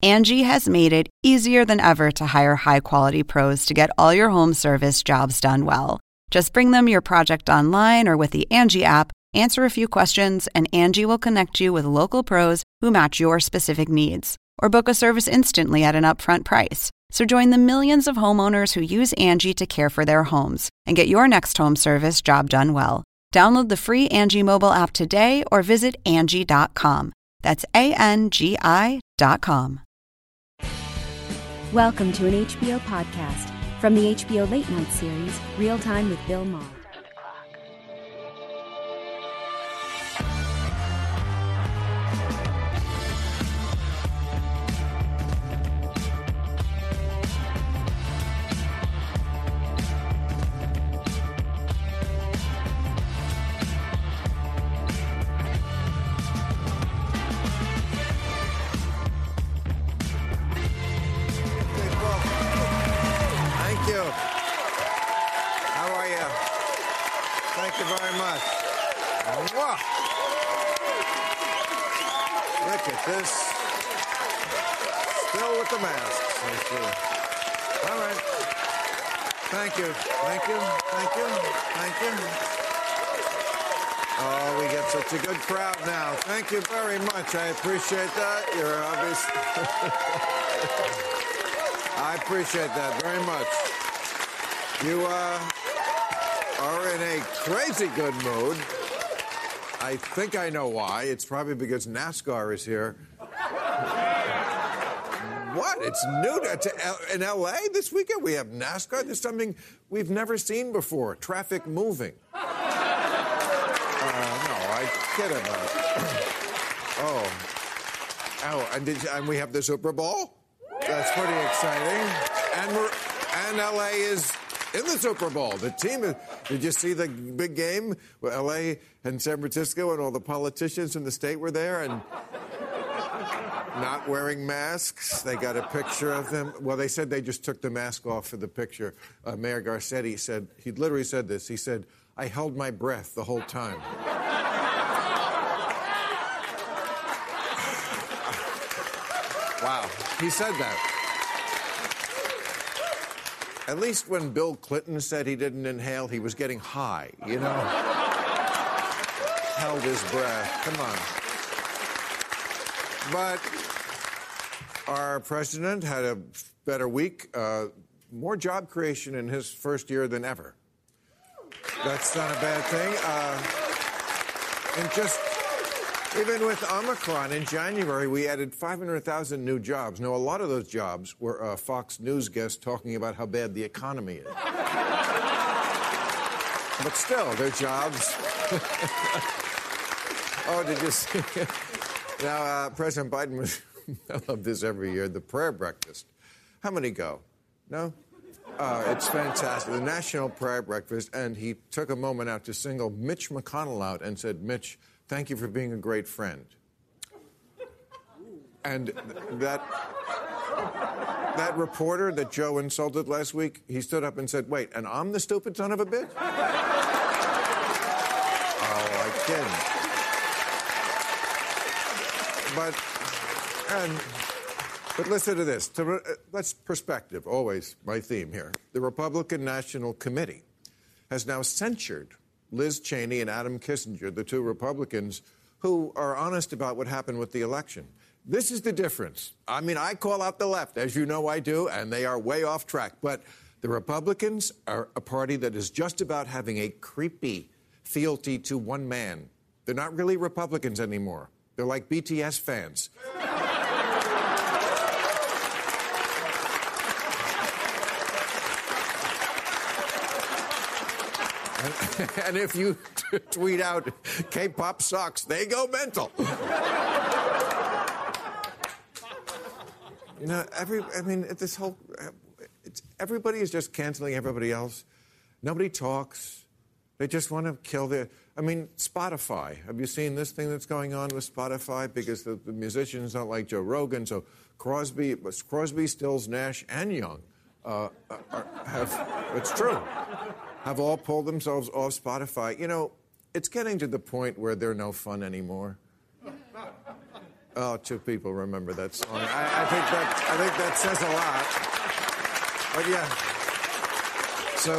Angie has made it easier than ever to hire high-quality pros to get all your home service jobs done well. Just bring them your project online or with the Angie app, answer a few questions, and Angie will connect you with local pros who match your specific needs. Or book a service instantly at an upfront price. So join the millions of homeowners who use Angie to care for their homes and get your next home service job done well. Download the free Angie mobile app today or visit Angie.com. That's ANGI.com. Welcome to an HBO podcast from the HBO Late Night series, Real Time with Bill Maher. Thank you very much. Mwah. Look at this. Still with the masks. All right. Thank you. Thank you. Thank you. Thank you. Oh, we get such a good crowd now. Thank you very much. I appreciate that. You're obvious. I appreciate that very much. You are in a crazy good mood. I think I know why. It's probably because NASCAR is here. What? It's new in L.A. this weekend? We have NASCAR? There's something we've never seen before. Traffic moving. No, I kid about it. Oh, and we have the Super Bowl? That's pretty exciting. And L.A. is in the Super Bowl. The team did you see the big game where L.A. and San Francisco and all the politicians in the state were there and not wearing masks? They got a picture of them. Well, they said they just took the mask off for the picture. Mayor Garcetti said, he literally said this. He said, I held my breath the whole time. Wow, he said that. At least when Bill Clinton said he didn't inhale, he was getting high, you know? Held his breath. Come on. But our president had a better week. More job creation in his first year than ever. That's not a bad thing. And just, even with Omicron in January, we added 500,000 new jobs. Now, a lot of those jobs were Fox News guests talking about how bad the economy is. But still, they're jobs. Oh, did you see? Now, President Biden was, I love this every year, the prayer breakfast. How many go? No? It's fantastic. The National Prayer Breakfast, and he took a moment out to single Mitch McConnell out and said, Mitch, thank you for being a great friend. And that reporter that Joe insulted last week, he stood up and said, wait, and I'm the stupid son of a bitch? Oh, I kid. But listen to this. Let's perspective, always my theme here. The Republican National Committee has now censured Liz Cheney and Adam Kinzinger, the two Republicans who are honest about what happened with the election. This is the difference. I mean, I call out the left, as you know I do, and they are way off track. But the Republicans are a party that is just about having a creepy fealty to one man. They're not really Republicans anymore. They're like BTS fans. And if you tweet out K-pop sucks, they go mental. You know, everybody is just canceling everybody else. Nobody talks. They just want to kill Spotify. Have you seen this thing that's going on with Spotify? Because the musicians don't like Joe Rogan, so Crosby, Stills, Nash, and Young it's true, have all pulled themselves off Spotify. You know, it's getting to the point where they're no fun anymore. Oh, 2 people remember that song. I think that says a lot. But yeah. So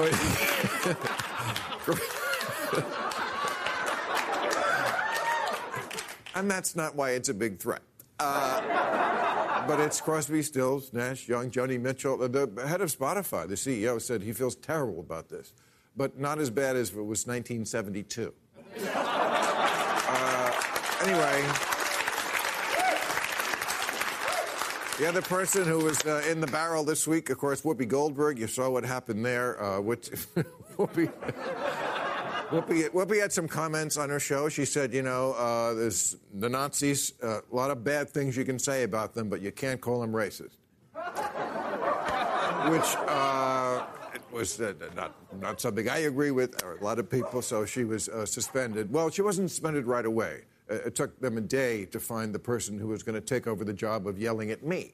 and that's not why it's a big threat. But it's Crosby, Stills, Nash, Young, Joni Mitchell. The head of Spotify, the CEO, said he feels terrible about this, but not as bad as if it was 1972. Anyway, the other person who was in the barrel this week, of course, Whoopi Goldberg. You saw what happened there. Whoopi had some comments on her show. She said, there's the Nazis, a lot of bad things you can say about them, but you can't call them racist. Which was not something I agree with, or a lot of people, so she was suspended. Well, she wasn't suspended right away. It took them a day to find the person who was going to take over the job of yelling at me.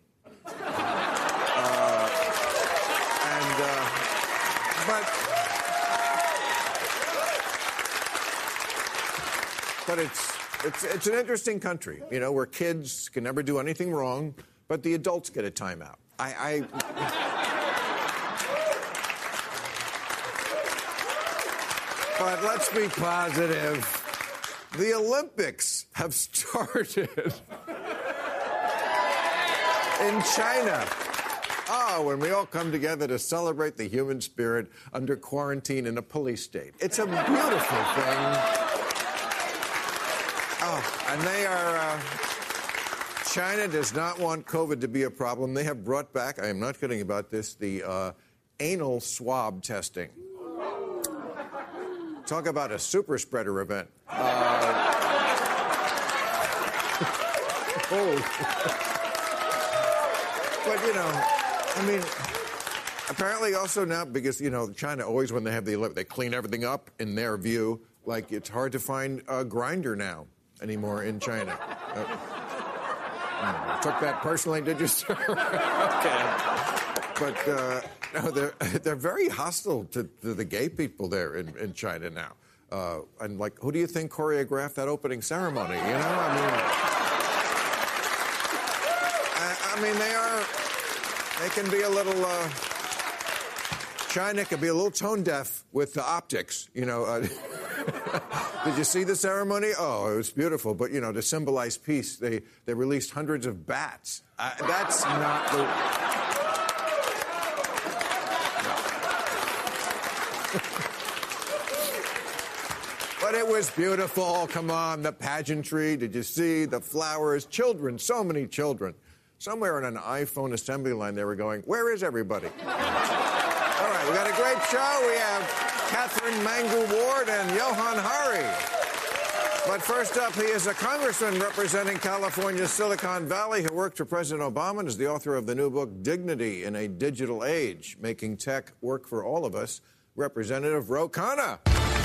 But it's an interesting country, where kids can never do anything wrong, but the adults get a timeout. But let's be positive. The Olympics have started in China. Oh, when we all come together to celebrate the human spirit under quarantine in a police state. It's a beautiful thing. Oh, and they are... China does not want COVID to be a problem. They have brought back, I am not kidding about this, the anal swab testing. Talk about a super spreader event. But, apparently also now, because, China always, when they have the Olympics, they clean everything up in their view. Like, it's hard to find a grinder now anymore in China. Took that personally, did you, sir? Okay. But, no, they're very hostile to the gay people there in China now. And, like, who do you think choreographed that opening ceremony, they can be a little, China can be a little tone deaf with the optics, Did you see the ceremony? Oh, it was beautiful. But, to symbolize peace, they released hundreds of bats. That's not the... But it was beautiful. Come on, the pageantry. Did you see the flowers? Children, so many children. Somewhere on an iPhone assembly line, they were going, where is everybody? All right, we got a great show. We have Catherine Mangu-Ward and Johan Hari. But first up, he is a congressman representing California's Silicon Valley who worked for President Obama and is the author of the new book, Dignity in a Digital Age, Making Tech Work for All of Us, Representative Ro Khanna.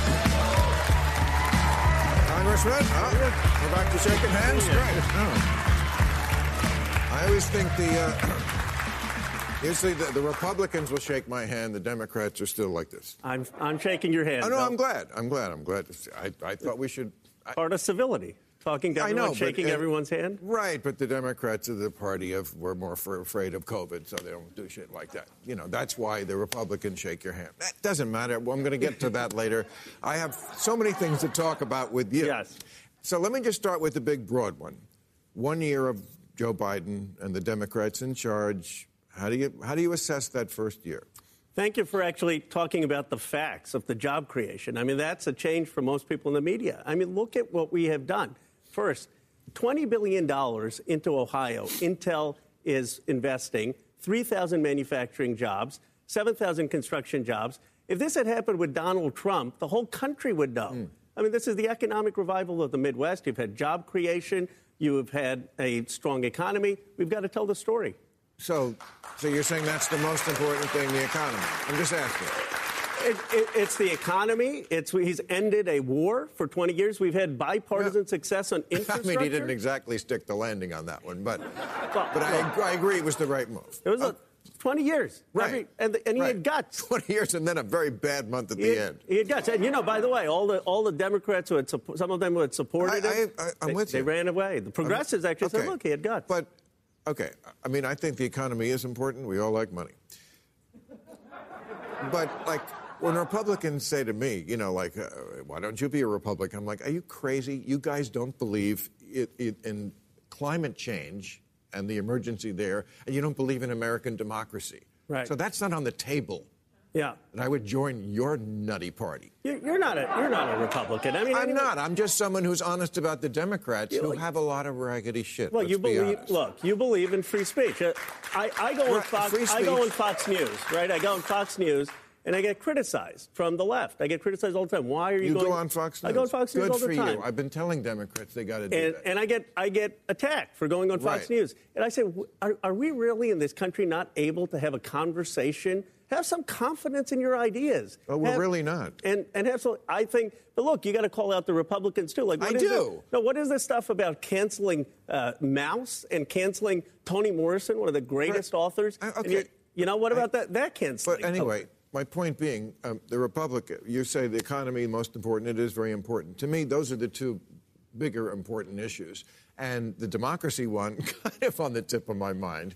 Congressman, we're back to shaking hands. Great. Oh. I always think usually the Republicans will shake my hand. The Democrats are still like this. I'm shaking your hand. Oh, no, I'm glad. I thought we should. Part of civility. Talking to everyone, shaking everyone's hand? Right, but the Democrats are the party we're more afraid of COVID, so they don't do shit like that. That's why the Republicans shake your hand. That doesn't matter. Well, I'm going to get to that later. I have so many things to talk about with you. Yes. So let me just start with the big, broad one. 1 year of Joe Biden and the Democrats in charge. How do you assess that first year? Thank you for actually talking about the facts of the job creation. That's a change for most people in the media. Look at what we have done. First, $20 billion into Ohio. Intel is investing 3,000 manufacturing jobs, 7,000 construction jobs. If this had happened with Donald Trump, the whole country would know. This is the economic revival of the Midwest. You've had job creation. You have had a strong economy. We've got to tell the story. So you're saying that's the most important thing, the economy? I'm just asking. It's the economy. He's ended a war for 20 years. We've had bipartisan success on infrastructure. He didn't exactly stick the landing on that one, but I agree it was the right move. 20 years. Right. And he had guts. 20 years and then a very bad month at the end. He had guts. And, by the way, all the Democrats some of them who had supported him, I'm with you. They ran away. The progressives actually said, look, he had guts. But, okay, I mean, I think the economy is important. We all like money. But, like, when Republicans say to me, why don't you be a Republican? I'm like, are you crazy? You guys don't believe in climate change and the emergency there, and you don't believe in American democracy. Right. So that's not on the table. Yeah. And I would join your nutty party. You're not a Republican. I mean, I'm not. I'm just someone who's honest about the Democrats who have a lot of raggedy shit. Well, you believe in free speech. I go on Fox. I go on Fox News, right? I go on Fox News. And I get criticized from the left. I get criticized all the time. Why are you going? You go on Fox News? I go on Fox News all the time. Good for you. I've been telling Democrats they got to do that. And I get attacked for going on Fox News. And I say, are we really in this country not able to have a conversation? Have some confidence in your ideas. Well, we're really not. And have some, I think, but look, you got to call out the Republicans too. Like, I do. What is this stuff about canceling Mouse and canceling Toni Morrison, one of the greatest authors? Okay. What about that canceling? But anyway. My point being, the Republican, you say the economy most important. It is very important. To me, those are the two bigger important issues. And the democracy one, kind of on the tip of my mind.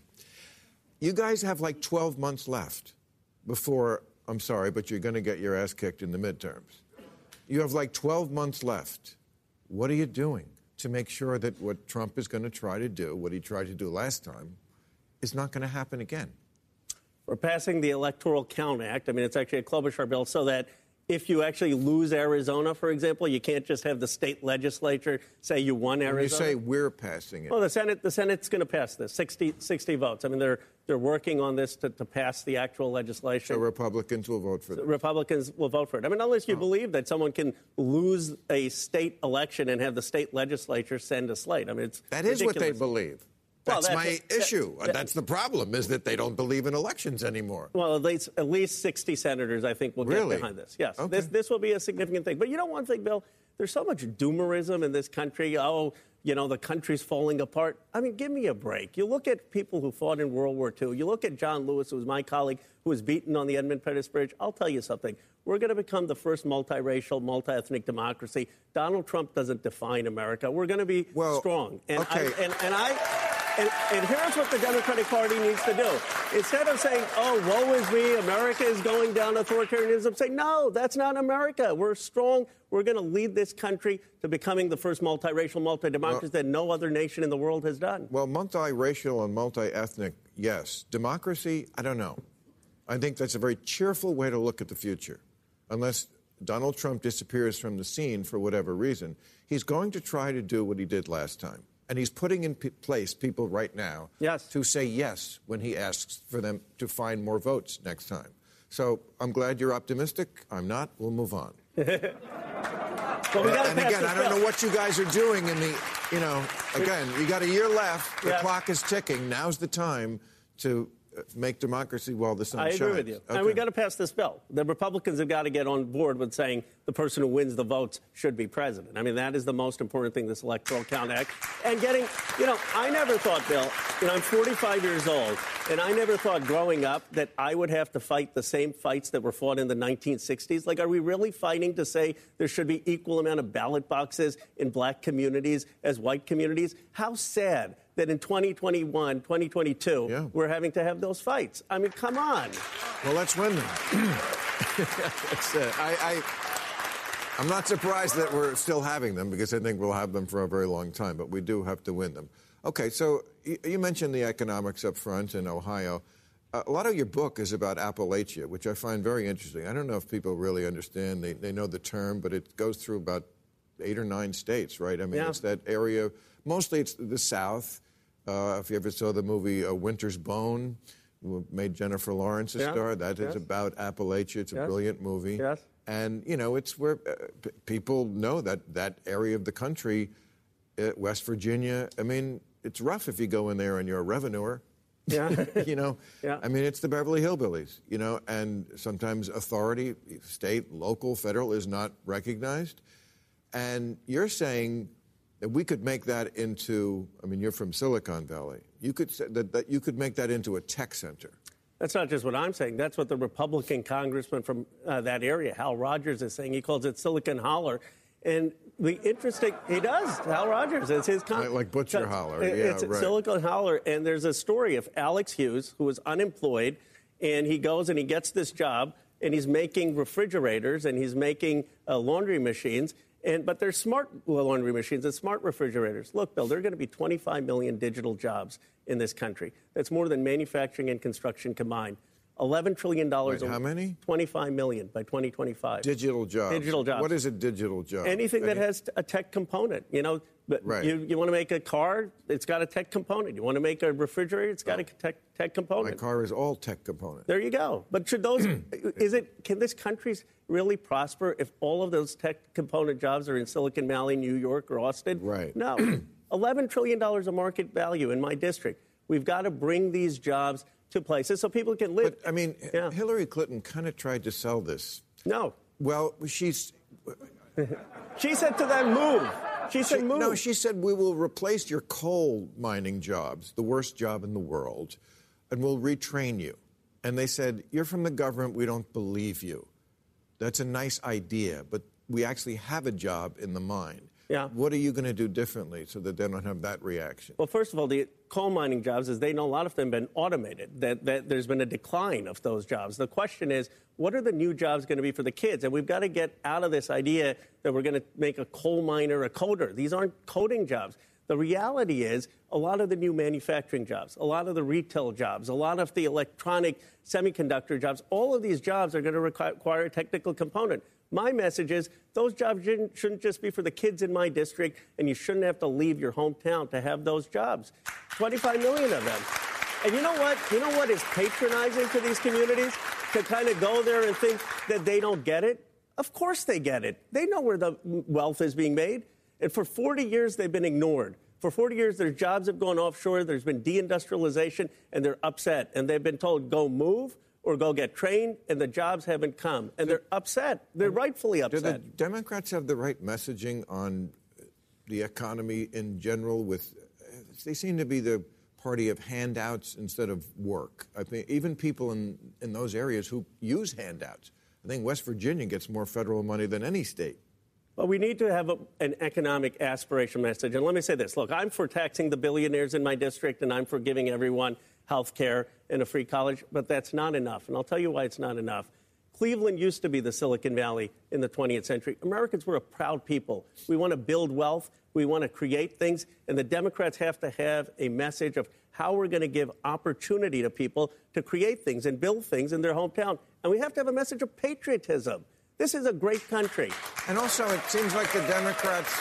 You guys have like 12 months left before, I'm sorry, but you're going to get your ass kicked in the midterms. You have like 12 months left. What are you doing to make sure that what Trump is going to try to do, what he tried to do last time, is not going to happen again? We're passing the Electoral Count Act. I mean, it's actually a Klobuchar bill so that if you actually lose Arizona, for example, you can't just have the state legislature say you won Arizona. When you say we're passing it. Well, the Senate's going to pass this, 60 votes. I mean, they're working on this to pass the actual legislation. So Republicans will vote for it. Republicans will vote for it. I mean, unless you believe that someone can lose a state election and have the state legislature send a slate. I mean, it's that ridiculous. is what they believe. That's my issue. That's the problem, is that they don't believe in elections anymore. Well, at least 60 senators, I think, will get behind this. Yes, okay. This will be a significant thing. But you know one thing, Bill? There's so much doomerism in this country. The country's falling apart. I mean, give me a break. You look at people who fought in World War II. You look at John Lewis, who was my colleague, who was beaten on the Edmund Pettus Bridge. I'll tell you something. We're going to become the first multiracial, multi-ethnic democracy. Donald Trump doesn't define America. We're going to be strong. And here's what the Democratic Party needs to do. Instead of saying, woe is me, America is going down authoritarianism, say, no, that's not America. We're strong. We're going to lead this country to becoming the first multiracial, multi-democracy that no other nation in the world has done. Well, multiracial and multi-ethnic, yes. Democracy, I don't know. I think that's a very cheerful way to look at the future. Unless Donald Trump disappears from the scene for whatever reason, he's going to try to do what he did last time. And he's putting in place people right now to say yes when he asks for them to find more votes next time. So I'm glad you're optimistic. I'm not. We'll move on. Well, and again, I don't know what you guys are doing in the, again, you got a year left. The clock is ticking. Now's the time to make democracy while the sun shines. I agree with you. Okay. And we got to pass this bill. The Republicans have got to get on board with saying the person who wins the votes should be president. I mean, that is the most important thing, this Electoral Count Act. And getting, I never thought, Bill, I'm 45 years old, and I never thought growing up that I would have to fight the same fights that were fought in the 1960s. Like, are we really fighting to say there should be equal amount of ballot boxes in black communities as white communities? How sad that in 2021, 2022, we're having to have those fights. I mean, come on. Well, let's win them. I'm not surprised that we're still having them, because I think we'll have them for a very long time, but we do have to win them. Okay, so you mentioned the economics up front in Ohio. A lot of your book is about Appalachia, which I find very interesting. I don't know if people really understand. They know the term, but it goes through about 8 or 9 states, right? I mean, it's that area. Mostly it's the South. If you ever saw the movie Winter's Bone, made Jennifer Lawrence a star, that is about Appalachia. It's a brilliant movie. Yes. And, it's where people know that area of the country, West Virginia. I mean, it's rough if you go in there and you're a revenuer. Yeah. I mean, it's the Beverly Hillbillies, and sometimes authority, state, local, federal, is not recognized. And you're saying that we could make that into, I mean, you're from Silicon Valley. You could say that you could make that into a tech center. That's not just what I'm saying. That's what the Republican congressman from that area, Hal Rogers, is saying. He calls it Silicon Holler. And the interesting, he does, Hal Rogers. It's his like Butcher Holler. It's right. Silicon Holler. And there's a story of Alex Hughes, who was unemployed, and he goes and he gets this job, and he's making refrigerators, and he's making laundry machines. But they're smart laundry machines and smart refrigerators. Look, Bill, there are going to be 25 million digital jobs in this country. That's more than manufacturing and construction combined. $11 trillion. Wait, how many? 25 million by 2025. Digital jobs. Digital jobs. What is a digital job? Anything that has a tech component. You know, right. You want to make a car, it's got a tech component. You want to make a refrigerator, it's got a tech component. My car is all tech component. There you go. But should those, can this country really prosper if all of those tech component jobs are in Silicon Valley, New York, or Austin? Right. No. $11 trillion of market value in my district. We've got to bring these jobs to places so people can live. But, I mean, Hillary Clinton kind of tried to sell this. No. Well, she said to them, move. She said, move. No, she said, we will replace your coal mining jobs, the worst job in the world, and we'll retrain you. And they said, you're from the government, we don't believe you. That's a nice idea, but we actually have a job in the mine. Yeah. What are you going to do differently so that they don't have that reaction? Well, first of all, the coal mining jobs, as they know, a lot of them have been automated, that there's been a decline of those jobs. The question is, what are the new jobs going to be for the kids? And we've got to get out of this idea that we're going to make a coal miner a coder. These aren't coding jobs. The reality is a lot of the new manufacturing jobs, a lot of the retail jobs, a lot of the electronic semiconductor jobs, all of these jobs are going to require a technical component. My message is those jobs shouldn't just be for the kids in my district, and you shouldn't have to leave your hometown to have those jobs. 25 million of them. And you know what? You know what is patronizing to these communities? To kind of go there and think that they don't get it? Of course they get it. They know where the wealth is being made. And for 40 years, they've been ignored. For 40 years, their jobs have gone offshore. There's been deindustrialization, and they're upset. And they've been told, go move or go get trained, and the jobs haven't come. And they're upset. They're rightfully upset. Do the Democrats have the right messaging on the economy in general? They seem to be the party of handouts instead of work. I think even people in those areas who use handouts. I think West Virginia gets more federal money than any state. Well, we need to have an economic aspiration message. And let me say this. Look, I'm for taxing the billionaires in my district, and I'm for giving everyone health care and a free college, but that's not enough. And I'll tell you why it's not enough. Cleveland used to be the Silicon Valley in the 20th century. Americans were a proud people. We want to build wealth. We want to create things. And the Democrats have to have a message of how we're going to give opportunity to people to create things and build things in their hometown. And we have to have a message of patriotism. This is a great country. And also, it seems like the Democrats,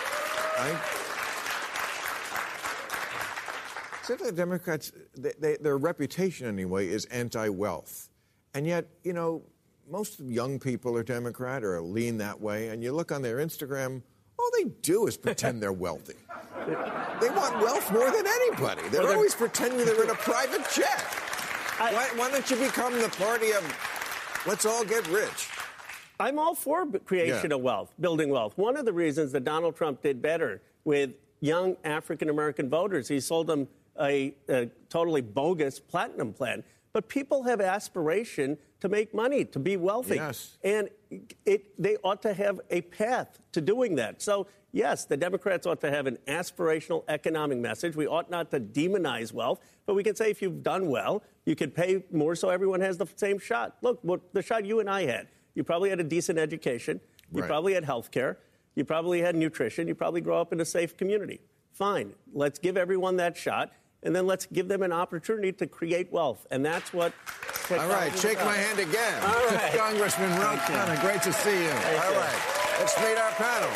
their reputation anyway is anti-wealth. And yet, you know, most young people are Democrat or lean that way. And you look on their Instagram, all they do is pretend they're wealthy. They want wealth more than anybody. They're always pretending they're in a private jet. Why don't you become the party of let's all get rich? I'm all for creation of wealth, building wealth. One of the reasons that Donald Trump did better with young African-American voters, he sold them a totally bogus platinum plan. But people have aspiration to make money, to be wealthy. Yes. And they ought to have a path to doing that. So, yes, the Democrats ought to have an aspirational economic message. We ought not to demonize wealth. But we can say if you've done well, you can pay more so everyone has the same shot. Look, the shot you and I had. You probably had a decent education. You probably had health care. You probably had nutrition. You probably grew up in a safe community. Fine. Let's give everyone that shot. And then let's give them an opportunity to create wealth. And that's what... All right, shake my hand again. All right. Congressman Ro Khanna, great to see you. All right, let's meet our panel.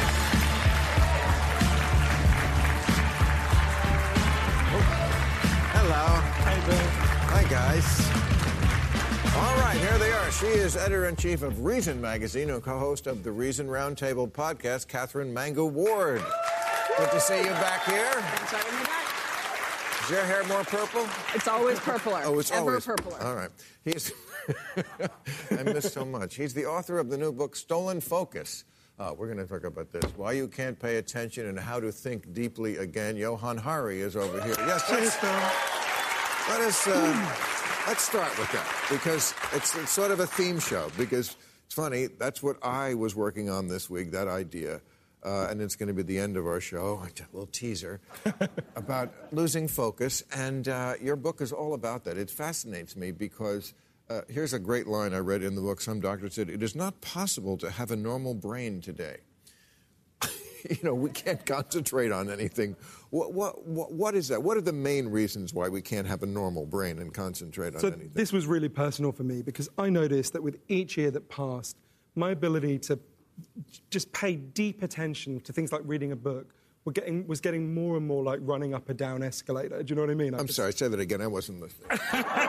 Hello. Hi, Bill. Hi, guys. All right, here they are. She is editor-in-chief of Reason Magazine and co-host of the Reason Roundtable podcast, Catherine Mangu Ward. Good to see you back here. Thanks for having me back. Is your hair more purple? It's always purpler. Oh, it's ever always purpler. All right. He's I miss so much. He's the author of the new book, Stolen Focus. We're going to talk about this. Why you can't pay attention and how to think deeply again. Johan Hari is over here. Yes, let us Let's start with that, because it's sort of a theme show, because it's funny, that's what I was working on this week, that idea, and it's going to be the end of our show, a little teaser, about losing focus, and your book is all about that. It fascinates me because here's a great line I read in the book. Some doctor said, "It is not possible to have a normal brain today." We can't concentrate on anything. What is that? What are the main reasons why we can't have a normal brain and concentrate on anything? This was really personal for me because I noticed that with each year that passed, my ability to just pay deep attention to things like reading a book was getting more and more like running up a down escalator. Do you know what I mean? I'm sorry, say that again. I wasn't listening. And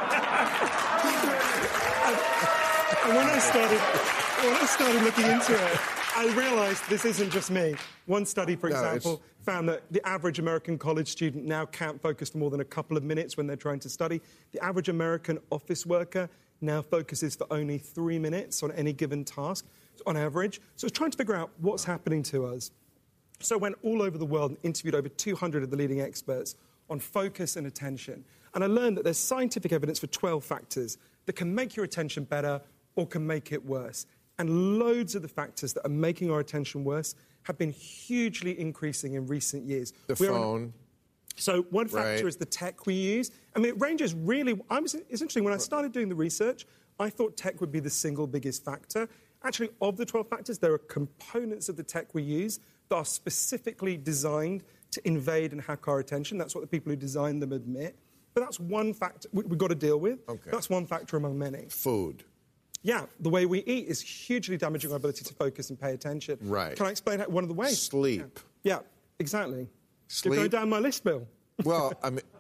when I started looking into it, I realised this isn't just me. One study, for example, found that the average American college student now can't focus for more than a couple of minutes when they're trying to study. The average American office worker now focuses for only 3 minutes on any given task, on average. So it's trying to figure out what's happening to us. So I went all over the world and interviewed over 200 of the leading experts on focus and attention. And I learned that there's scientific evidence for 12 factors that can make your attention better or can make it worse. And loads of the factors that are making our attention worse have been hugely increasing in recent years. The phone. So one factor is the tech we use. I mean, it ranges really... It's interesting, when I started doing the research, I thought tech would be the single biggest factor. Actually, of the 12 factors, there are components of the tech we use that are specifically designed to invade and hack our attention. That's what the people who designed them admit. But that's one factor we've got to deal with. Okay. That's one factor among many. Food. Yeah, the way we eat is hugely damaging our ability to focus and pay attention. Right. Can I explain one of the ways? Sleep. Yeah, exactly. Sleep. You're going down my list, Bill. Well, I mean...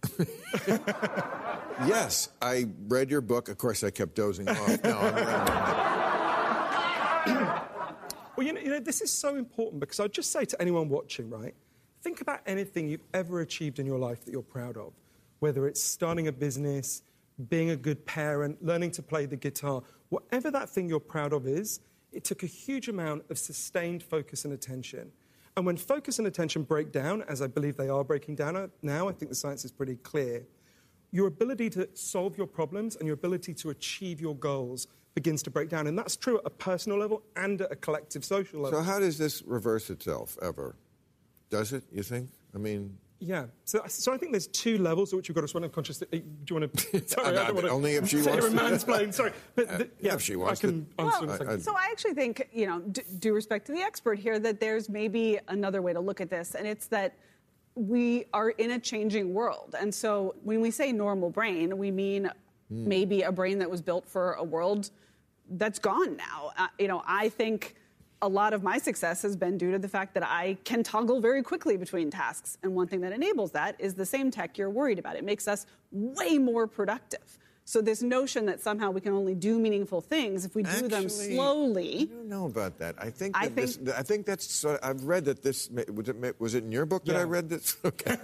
Yes, I read your book. Of course, I kept dozing off. No, I'm reading. Well, you know, this is so important because I'd just say to anyone watching, right, think about anything you've ever achieved in your life that you're proud of, whether it's starting a business, being a good parent, learning to play the guitar, whatever that thing you're proud of is, it took a huge amount of sustained focus and attention. And when focus and attention break down, as I believe they are breaking down now, I think the science is pretty clear, your ability to solve your problems and your ability to achieve your goals begins to break down. And that's true at a personal level and at a collective social level. So how does this reverse itself, ever? Does it, you think? I mean... Yeah. So I think there's two levels at which you've got to sort of consciously... Do you want to... Sorry, I don't want to... Only if she wants to. Mansplain, sorry. But yeah, if she wants I can answer in a Well, second. so I actually think, due respect to the expert here, that there's maybe another way to look at this, and it's that we are in a changing world. And so when we say normal brain, we mean maybe a brain that was built for a world that's gone now. I think a lot of my success has been due to the fact that I can toggle very quickly between tasks. And one thing that enables that is the same tech you're worried about. It makes us way more productive. So this notion that somehow we can only do meaningful things if we do them slowly. I don't know about that. I think that's. I've read that this was it in your book that I read this. Okay.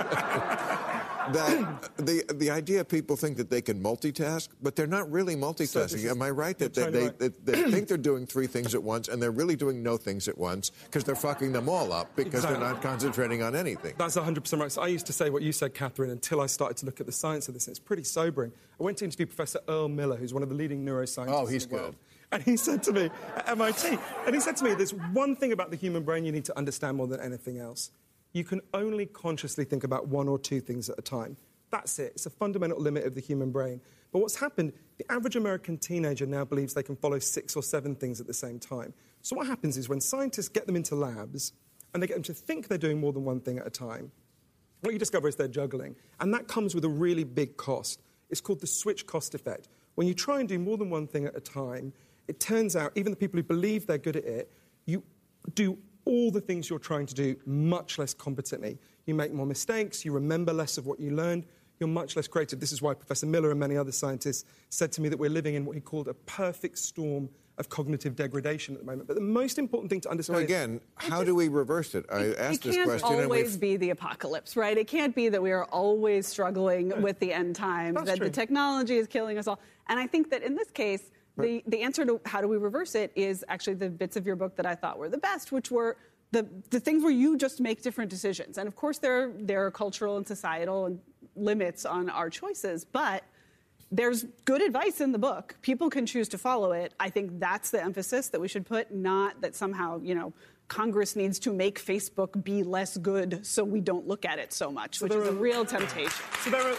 That the idea people think that they can multitask, but they're not really multitasking. Am I right that they think they're doing three things at once, and they're really doing no things at once because they're fucking them all up because they're not concentrating on anything. That's 100% right. So I used to say what you said, Catherine, until I started to look at the science of this. It's pretty sobering. I went to interview Professor Earl Miller, who's one of the leading neuroscientists. Oh, he's in the world. good. And he said to me at MIT, there's one thing about the human brain you need to understand more than anything else. You can only consciously think about one or two things at a time. That's it. It's a fundamental limit of the human brain. But what's happened, the average American teenager now believes they can follow 6 or 7 things at the same time. So what happens is when scientists get them into labs and they get them to think they're doing more than one thing at a time, what you discover is they're juggling. And that comes with a really big cost. It's called the switch cost effect. When you try and do more than one thing at a time, it turns out even the people who believe they're good at it, you do all the things you're trying to do much less competently. You make more mistakes, you remember less of what you learned, you're much less creative. This is why Professor Miller and many other scientists said to me that we're living in what he called a perfect storm of cognitive degradation at the moment. But the most important thing to understand So again, how do we reverse it? I asked this question. It can't always be the apocalypse, right? It can't be that we are always struggling with the end times, That's that true. the technology is killing us all. And I think that in this case, the answer to how do we reverse it is actually the bits of your book that I thought were the best, which were the things where you just make different decisions. And of course, there are cultural and societal limits on our choices, but there's good advice in the book. People can choose to follow it. I think that's the emphasis that we should put, not that somehow, Congress needs to make Facebook be less good so we don't look at it so much, which is a real temptation. So there are...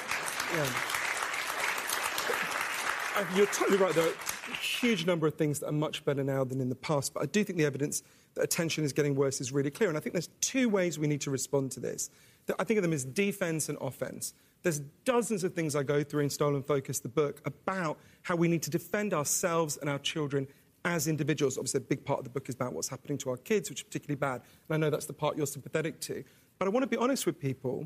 You're totally right. There are a huge number of things that are much better now than in the past, but I do think the evidence that attention is getting worse is really clear, and I think there's two ways we need to respond to this. I think of them as defense and offense. There's dozens of things I go through in Stolen Focus, the book, about how we need to defend ourselves and our children as individuals. Obviously, a big part of the book is about what's happening to our kids, which is particularly bad, and I know that's the part you're sympathetic to. But I want to be honest with people,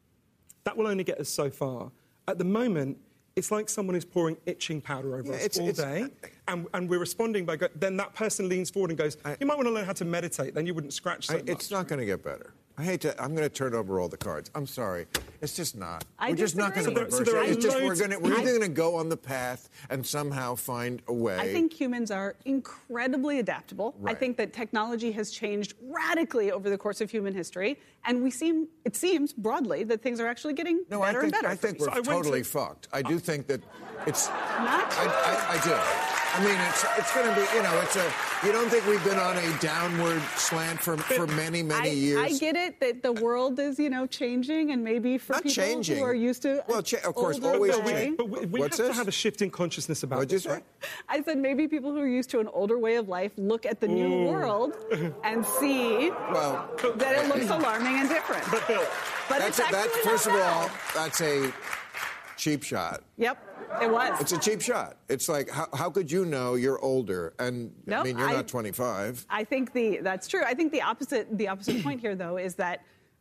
that will only get us so far. At the moment, it's like someone is pouring itching powder over us all day, and we're responding by... Then that person leans forward and goes, you might want to learn how to meditate, then you wouldn't scratch so much. It's not going to get better. I'm going to turn over all the cards. I'm sorry. It's just not. We're just not going to reverse it. It's just we're either going to go on the path and somehow find a way. I think humans are incredibly adaptable. Right. I think that technology has changed radically over the course of human history, and it seems broadly that things are actually getting better and better. I think we're totally fucked. I do think that it's... Not true. I do. I mean, it's going to be, you don't think we've been on a downward slant for many, many years? I get it that the world is, changing, and maybe for people who are used to... Well, of course, always change. But we have to have a shift in consciousness about this, right? I said maybe people who are used to an older way of life look at the new world and see that it looks alarming and different. But Bill... First of all, that's a cheap shot. Yep. It was. It's a cheap shot. It's like, how could you know you're older? And I mean, you're not 25. I think that's true. I think the opposite point here, though, is that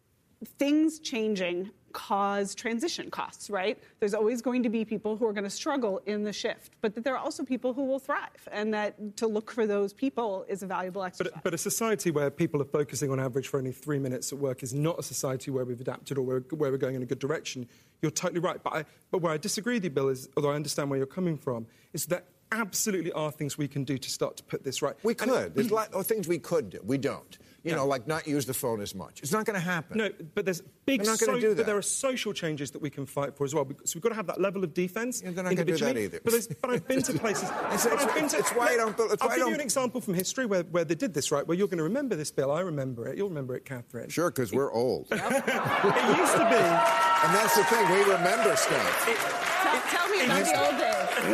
things changing cause transition costs, right? There's always going to be people who are going to struggle in the shift, but that there are also people who will thrive, and that to look for those people is a valuable exercise. But a society where people are focusing on average for only 3 minutes at work is not a society where we've adapted or where we're going in a good direction. You're totally right. But where I disagree with you, Bill, is, although I understand where you're coming from, is that absolutely are things we can do to start to put this right. We could. There's a lot of things we could do. We don't. Like not use the phone as much. It's not going to happen. No, but there's big... We're not going to do that. But there are social changes that we can fight for as well. So we've got to have that level of defence. They're not going to do that either. But I've been to places... It's why I don't... I'll give you an example from history where they did this, right? Where you're going to remember this, Bill. I remember it. You'll remember it, Catherine. Sure, because we're old. It used to be... And that's the thing. We remember stuff. Tell me about the old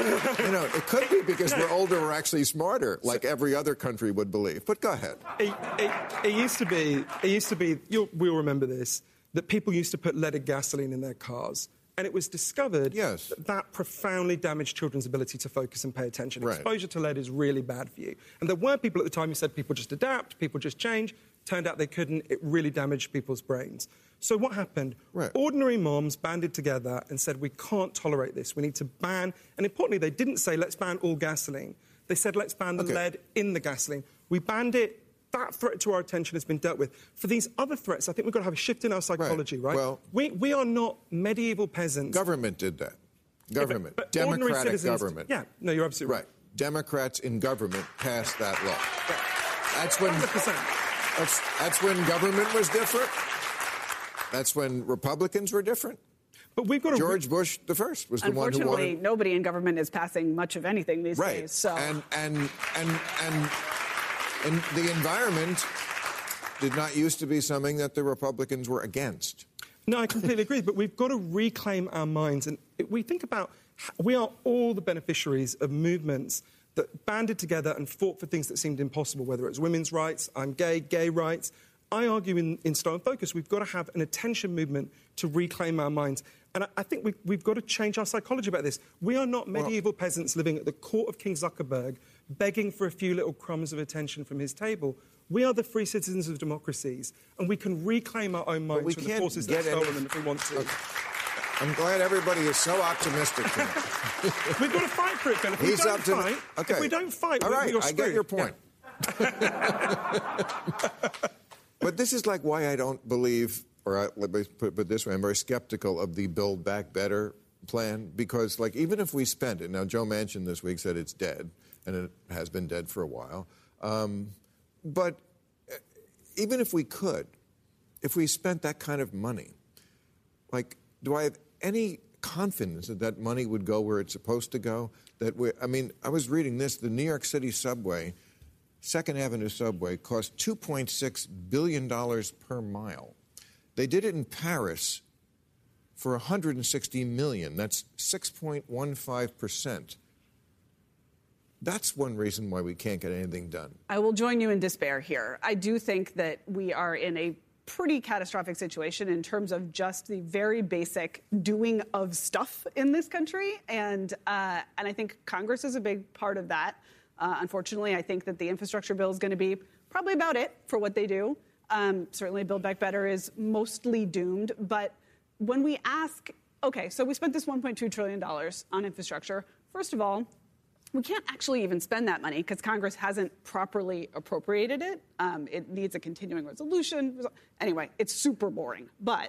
days. It could be because we're older, we're actually smarter, like every other country would believe. But go ahead. It used to be, we'll remember this, that people used to put leaded gasoline in their cars. And it was discovered that profoundly damaged children's ability to focus and pay attention. Right. Exposure to lead is really bad for you. And there were people at the time who said people just adapt, people just change. Turned out they couldn't. It really damaged people's brains. So what happened? Right. Ordinary moms banded together and said, we can't tolerate this. We need to ban... And importantly, they didn't say, let's ban all gasoline. They said, let's ban the lead in the gasoline. We banned it. That threat to our attention has been dealt with. For these other threats, I think we've got to have a shift in our psychology, right? Well, we are not medieval peasants. Government did that. Government. But Democratic government. Yeah, no, you're absolutely right. Democrats in government passed that law. That's when... 100%. That's when government was different. That's when Republicans were different. But we've got George Bush the first was the one who wanted... Unfortunately, nobody in government is passing much of anything these days. So. And the environment did not used to be something that the Republicans were against. No, I completely agree. But we've got to reclaim our minds. And we think about... We are all the beneficiaries of movements that banded together and fought for things that seemed impossible, whether it's women's rights, I'm gay rights. I argue in Stolen Focus we've got to have an attention movement to reclaim our minds. And I think we've got to change our psychology about this. We are not medieval peasants living at the court of King Zuckerberg, begging for a few little crumbs of attention from his table. We are the free citizens of democracies, and we can reclaim our own minds from the forces that have stolen them if we want to. Okay. I'm glad everybody is so optimistic tonight. We've got to fight for it, Ben. If we don't fight, all right, we're screwed. I get your point. Yeah. But this is like why I don't believe, or let me put it this way, I'm very skeptical of the Build Back Better plan, because like even if we spend it, now Joe Manchin this week said it's dead, and it has been dead for a while, but even if we could, if we spent that kind of money, like do I have any confidence that money would go where it's supposed to go. I was reading this. The New York City subway, 2nd Avenue subway, cost $2.6 billion per mile. They did it in Paris for $160 million. That's 6.15%. That's one reason why we can't get anything done. I will join you in despair here. I do think that we are in a pretty catastrophic situation in terms of just the very basic doing of stuff in this country. And I think Congress is a big part of that. Unfortunately, I think that the infrastructure bill is going to be probably about it for what they do. Certainly, Build Back Better is mostly doomed. But when we ask, okay, so we spent this $1.2 trillion on infrastructure. First of all, we can't actually even spend that money because Congress hasn't properly appropriated it. It needs a continuing resolution. Anyway, it's super boring. But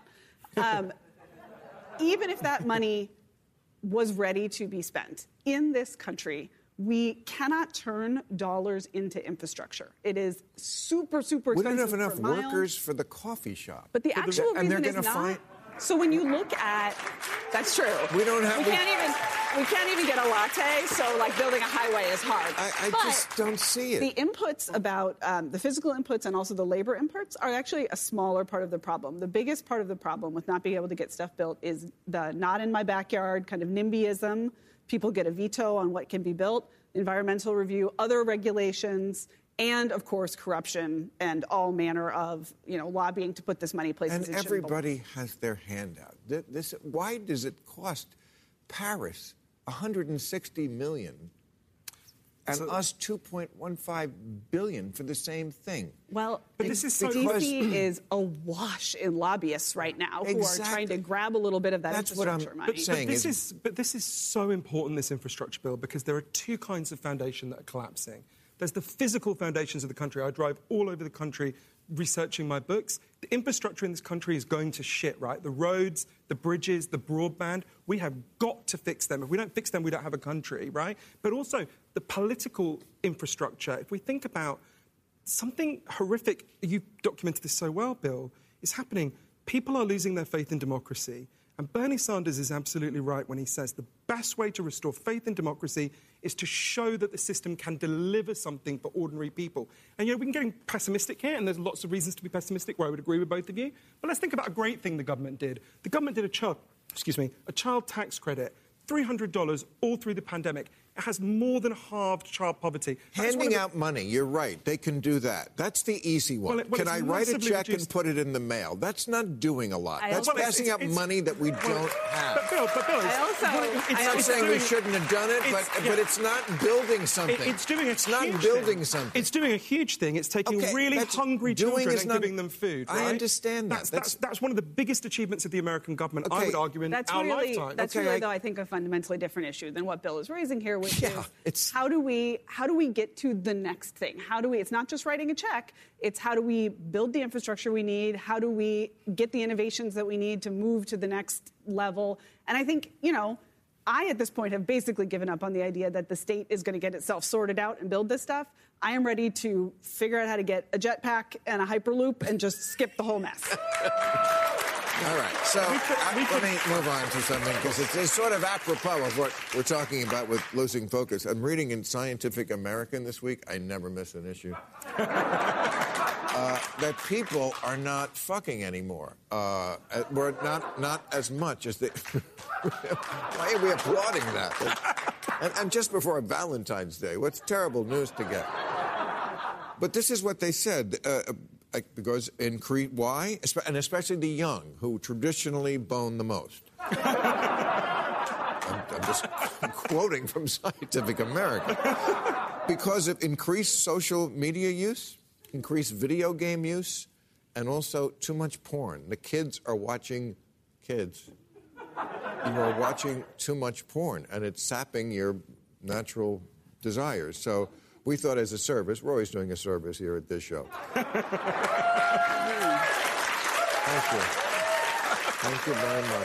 even if that money was ready to be spent in this country, we cannot turn dollars into infrastructure. It is super, super expensive. We don't have enough per mile. workers for the coffee shop. But the actual reason is not. Find... So when you look at, that's true. We don't have. We can't even get a latte. So like building a highway is hard. I just don't see it. The inputs about the physical inputs and also the labor inputs are actually a smaller part of the problem. The biggest part of the problem with not being able to get stuff built is the not in my backyard kind of NIMBYism. People get a veto on what can be built, environmental review, other regulations, and, of course, corruption and all manner of, lobbying to put this money places. And everybody has their hand out. Why does it cost Paris $160 million and us $2.15 billion for the same thing? Well, but this is DC is awash in lobbyists right now who are trying to grab a little bit of that infrastructure money. But this is so important, this infrastructure bill, because there are two kinds of foundation that are collapsing. There's the physical foundations of the country. I drive all over the country researching my books. The infrastructure in this country is going to shit, right? The roads, the bridges, the broadband. We have got to fix them. If we don't fix them, we don't have a country, right? But also the political infrastructure. If we think about something horrific, you've documented this so well, Bill, is happening. People are losing their faith in democracy. And Bernie Sanders is absolutely right when he says the best way to restore faith in democracy is to show that the system can deliver something for ordinary people. And, we can get pessimistic here, and there's lots of reasons to be pessimistic where I would agree with both of you. But let's think about a great thing the government did. The government did a child tax credit, $300 all through the pandemic. It has more than halved child poverty. Handing out money, you're right. They can do that. That's the easy one. Can I write a check and put it in the mail? That's not doing a lot. That's passing out money that we don't have. But Bill, I'm not saying we shouldn't have done it, but it's not building something. It's doing a something. It's doing a huge thing. It's taking really hungry children and giving them food. Right? I understand that. That's one of the biggest achievements of the American government, I would argue, in our lifetime. That's really, though, I think, a fundamentally different issue than what Bill is raising here, which is how do we get to the next thing? It's not just writing a check, it's how do we build the infrastructure we need? How do we get the innovations that we need to move to the next level? And I think, I, at this point, have basically given up on the idea that the state is going to get itself sorted out and build this stuff. I am ready to figure out how to get a jetpack and a Hyperloop and just skip the whole mess. All right, so let me move on to something, because it's sort of apropos of what we're talking about with losing focus. I'm reading in Scientific American this week. I never miss an issue. That people are not fucking anymore. We're not as much as they... Why are we applauding that? And just before Valentine's Day, what's terrible news to get? But this is what they said. Because why? And especially the young, who traditionally bone the most. I'm just quoting from Scientific American. Because of increased social media use, increased video game use, and also too much porn. The kids are watching kids. You are watching too much porn, and it's sapping your natural desires. So we thought, as a service, we're always doing a service here at this show. Thank you. Thank you very much.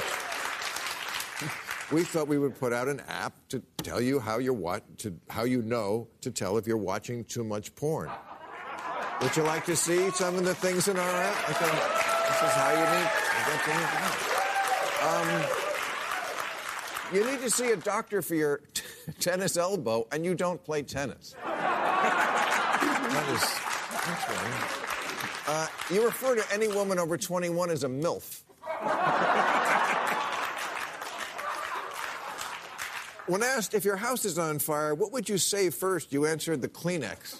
We thought we would put out an app to tell you how you know to tell if you're watching too much porn. Would you like to see some of the things in our app? I think this is how you need to know. You need to see a doctor for your tennis elbow, and you don't play tennis. That's one. You refer to any woman over 21 as a MILF. When asked if your house is on fire, what would you say first? You answered the Kleenex.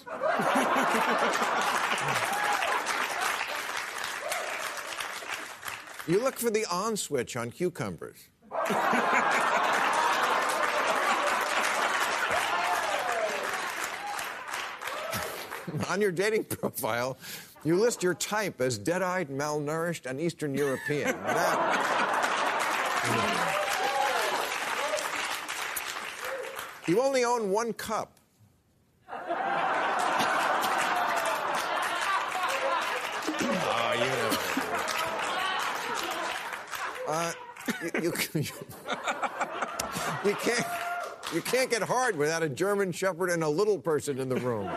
You look for the on switch on cucumbers. On your dating profile, you list your type as dead-eyed, malnourished, and Eastern European. You only own one cup. You can't get hard without a German Shepherd and a little person in the room.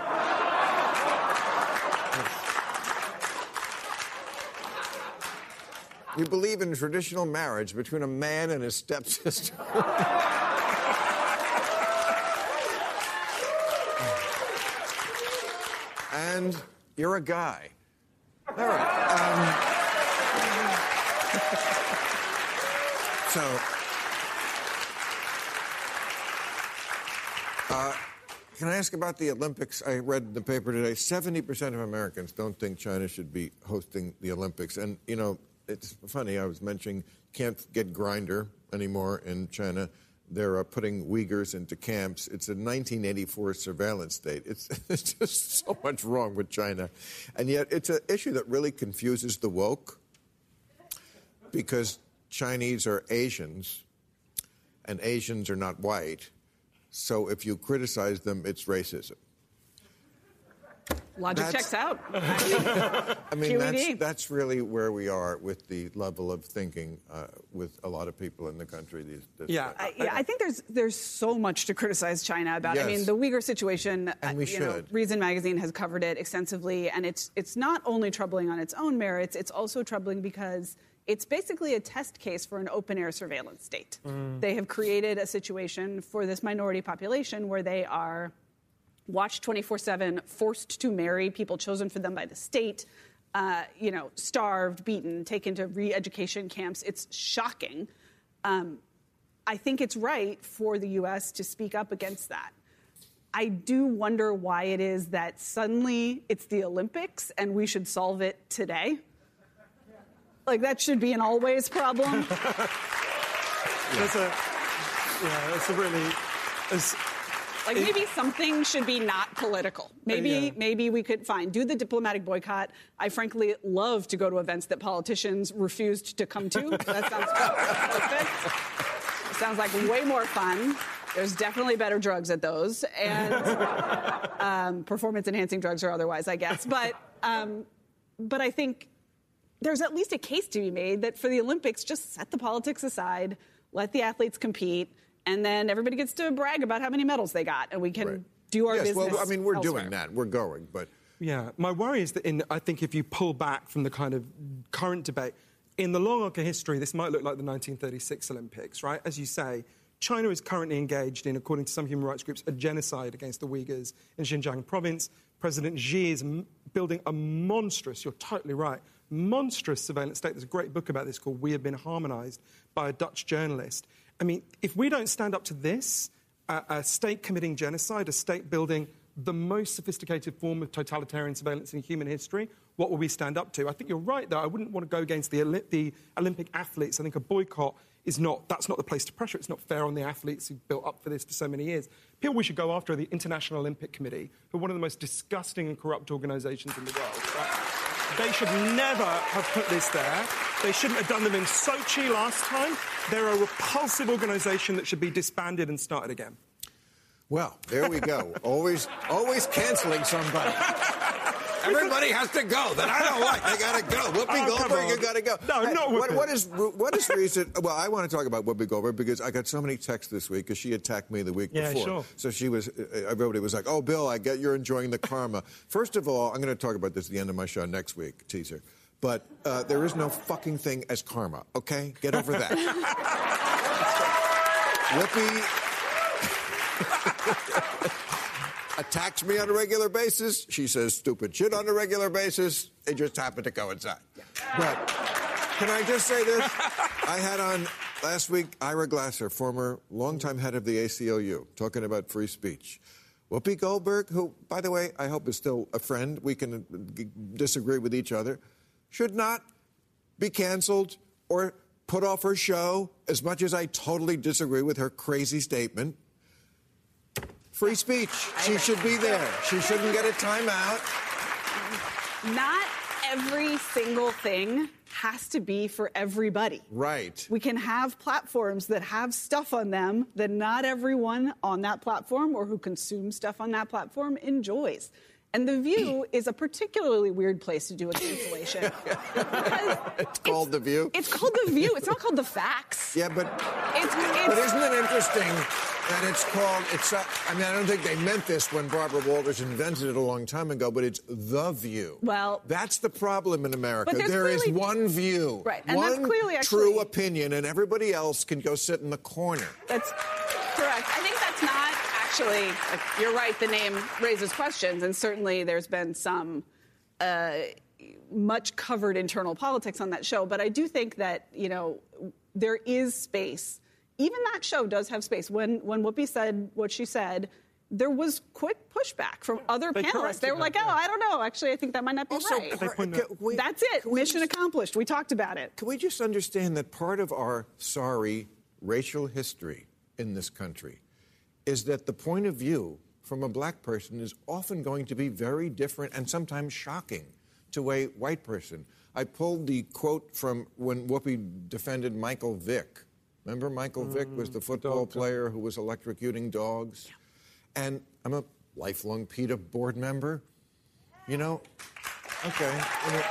You believe in traditional marriage between a man and his stepsister. And you're a guy. All right. Can I ask about the Olympics? I read in the paper today, 70% of Americans don't think China should be hosting the Olympics. And, you know, it's funny, I was mentioning can't get Grindr anymore in China. They're putting Uyghurs into camps. It's a 1984 surveillance state. It's just so much wrong with China. And yet it's an issue that really confuses the woke because Chinese are Asians and Asians are not white. So if you criticize them, it's racism. Logic checks out. I mean, that's really where we are with the level of thinking with a lot of people in the country. I think there's so much to criticize China about. Yes. I mean, the Uyghur situation, and we should. Reason Magazine has covered it extensively, and it's not only troubling on its own merits, it's also troubling because it's basically a test case for an open-air surveillance state. They have created a situation for this minority population where they are watched 24/7, forced to marry people chosen for them by the state, starved, beaten, taken to re-education camps. It's shocking. I think it's right for the U.S. to speak up against that. I do wonder why it is that suddenly it's the Olympics and we should solve it today. Like, that should be an always problem. Maybe something should be not political. Maybe we could do the diplomatic boycott. I frankly love to go to events that politicians refused to come to. That sounds perfect. It sounds like way more fun. There's definitely better drugs at those, and performance-enhancing drugs or otherwise, I guess. But I think there's at least a case to be made that for the Olympics, just set the politics aside, let the athletes compete, and then everybody gets to brag about how many medals they got, and we can do our business. Well, I mean, we're elsewhere. doing that. We're going, but... Yeah, my worry is that I think if you pull back from the kind of current debate, in the long arc of history, this might look like the 1936 Olympics, right? As you say, China is currently engaged in, according to some human rights groups, a genocide against the Uyghurs in Xinjiang province. President Xi is building a monstrous, you're totally right, monstrous surveillance state. There's a great book about this called We Have Been Harmonized by a Dutch journalist. I mean, if we don't stand up to this, a state committing genocide, a state building the most sophisticated form of totalitarian surveillance in human history, what will we stand up to? I think you're right, though. I wouldn't want to go against the Olympic athletes. I think a boycott that's not the place to pressure. It's not fair on the athletes who've built up for this for so many years. People we should go after are the International Olympic Committee, who are one of the most disgusting and corrupt organisations in the world. Right? They should never have put this there. They shouldn't have done them in Sochi last time. They're a repulsive organisation that should be disbanded and started again. Well, there we go. always cancelling somebody. Everybody has to go that I don't like. They got to go. Whoopi Goldberg, you got to go. No, not Whoopi. What is reason? Well, I want to talk about Whoopi Goldberg because I got so many texts this week because she attacked me the week before. Sure. So everybody was like, "Oh, Bill, I get you're enjoying the karma." First of all, I'm going to talk about this at the end of my show next week, teaser. But there is no fucking thing as karma. Okay, get over that. Whoopi attacks me on a regular basis. She says stupid shit on a regular basis. It just happened to coincide. But can I just say this? I had on last week Ira Glasser, former longtime head of the ACLU, talking about free speech. Whoopi Goldberg, who, by the way, I hope is still a friend, we can disagree with each other, should not be canceled or put off her show, as much as I totally disagree with her crazy statement. Free speech. She should be there. She shouldn't get a timeout. Not every single thing has to be for everybody. Right. We can have platforms that have stuff on them that not everyone on that platform or who consumes stuff on that platform enjoys. And The View is a particularly weird place to do a cancellation. It's called The View? It's called The View. It's not called The Facts. Yeah, but It's isn't it interesting that it's called, I mean, I don't think they meant this when Barbara Walters invented it a long time ago, but it's The View. Well, that's the problem in America. But There is one view. Right, and one that's clearly true opinion, and everybody else can go sit in the corner. That's correct. I think that's not actually, you're right, the name raises questions, and certainly there's been some much covered internal politics on that show, but I do think that, there is space. Even that show does have space. When Whoopi said what she said, there was quick pushback from other panelists. They were like, I don't know. Actually, I think that might not be right. That's it. Mission accomplished. We talked about it. Can we just understand that part of our sorry racial history in this country is that the point of view from a black person is often going to be very different and sometimes shocking to a white person. I pulled the quote from when Whoopi defended Michael Vick. Remember Michael Vick was the football player who was electrocuting dogs? Yeah. And I'm a lifelong PETA board member. Okay.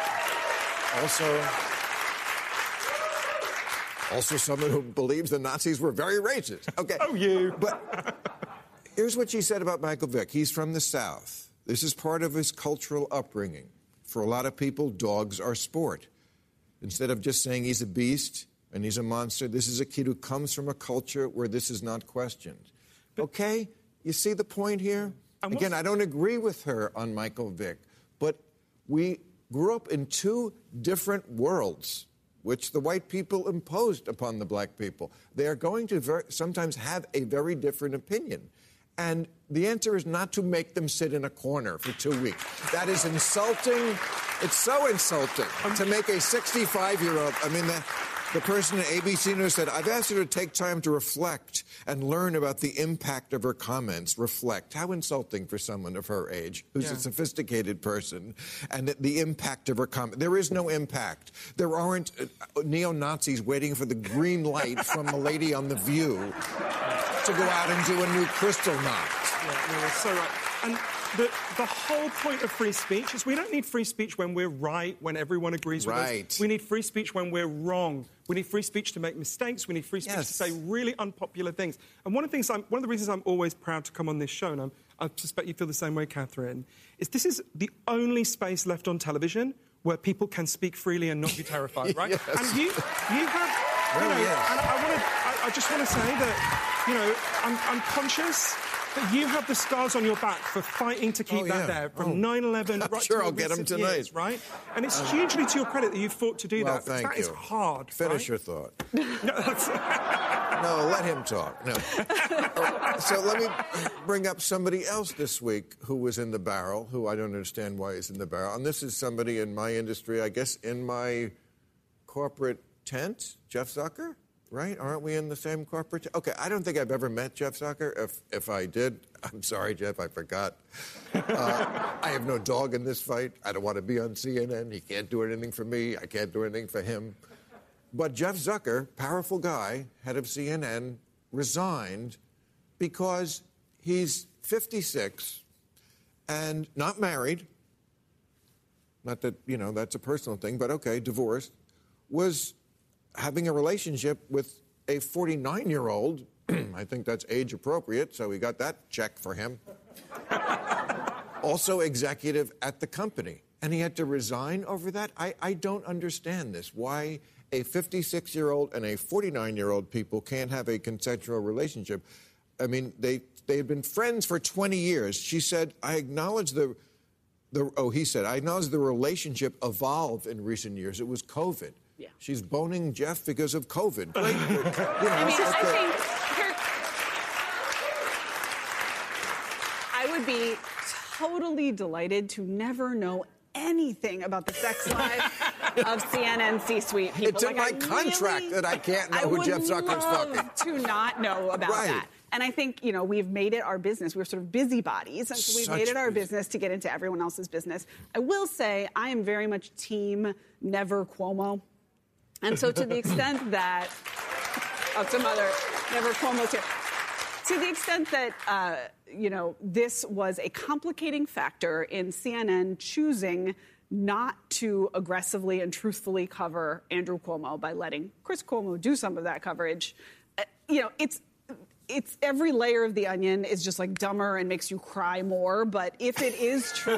Also someone who believes the Nazis were very racist. Okay. Oh, you. But here's what she said about Michael Vick. He's from the South. This is part of his cultural upbringing. For a lot of people, dogs are sport. Instead of just saying he's a beast and he's a monster, this is a kid who comes from a culture where this is not questioned. Okay? You see the point here? Again, I don't agree with her on Michael Vick, but we grew up in two different worlds, which the white people imposed upon the black people. They are going to sometimes have a very different opinion. And the answer is not to make them sit in a corner for 2 weeks. That is insulting. It's so insulting to make a 65-year-old, the person at ABC News said, I've asked her to take time to reflect and learn about the impact of her comments. Reflect. How insulting for someone of her age, who's a sophisticated person, and the impact of her comment. There is no impact. There aren't neo-Nazis waiting for the green light from the lady on The View to go out and do a new crystal knot. Yeah, you're so right. And the whole point of free speech is we don't need free speech when we're right, when everyone agrees with us. We need free speech when we're wrong. We need free speech to make mistakes. We need free speech to say really unpopular things. And one of the reasons I'm always proud to come on this show, and I suspect you feel the same way, Catherine, is this is the only space left on television where people can speak freely and not be terrified, right? Yes. And you have, and I just want to say that, I'm conscious that you have the scars on your back for fighting to keep that there, from 9/11 right sure, to I'll get them tonight. Years, right? And it's hugely to your credit that you fought to do that. Thank that you. is hard. Finish your thought. No, let him talk. No. So let me bring up somebody else this week who was in the barrel, who I don't understand why he's in the barrel. And this is somebody in my industry, I guess in my corporate tent, Jeff Zucker. Right? Aren't we in the same corporate? Okay, I don't think I've ever met Jeff Zucker. If I did, I'm sorry, Jeff, I forgot. I have no dog in this fight. I don't want to be on CNN. He can't do anything for me. I can't do anything for him. But Jeff Zucker, powerful guy, head of CNN, resigned because he's 56 and not married. Not that, that's a personal thing, but okay, divorced. Was having a relationship with a 49-year-old, I think that's age appropriate, so we got that check for him. Also executive at the company. And he had to resign over that? I don't understand this. Why a 56-year-old and a 49-year-old people can't have a consensual relationship. I mean, they had been friends for 20 years. She said, I acknowledge he said, I acknowledge the relationship evolved in recent years. It was COVID. Yeah. She's boning Jeff because of COVID. Great. I would be totally delighted to never know anything about the sex life of CNN C-suite people. It's in my contract that I can't know who Jeff Zucker's fucking. I would love to not know about that. And I think, we've made it our business. We're sort of busybodies, and so we've made it our business to get into everyone else's business. I will say I am very much team never Cuomo. And so to the extent that... some other never Cuomo's here. To the extent that, this was a complicating factor in CNN choosing not to aggressively and truthfully cover Andrew Cuomo by letting Chris Cuomo do some of that coverage, it's every layer of the onion is just like dumber and makes you cry more. But if it is true,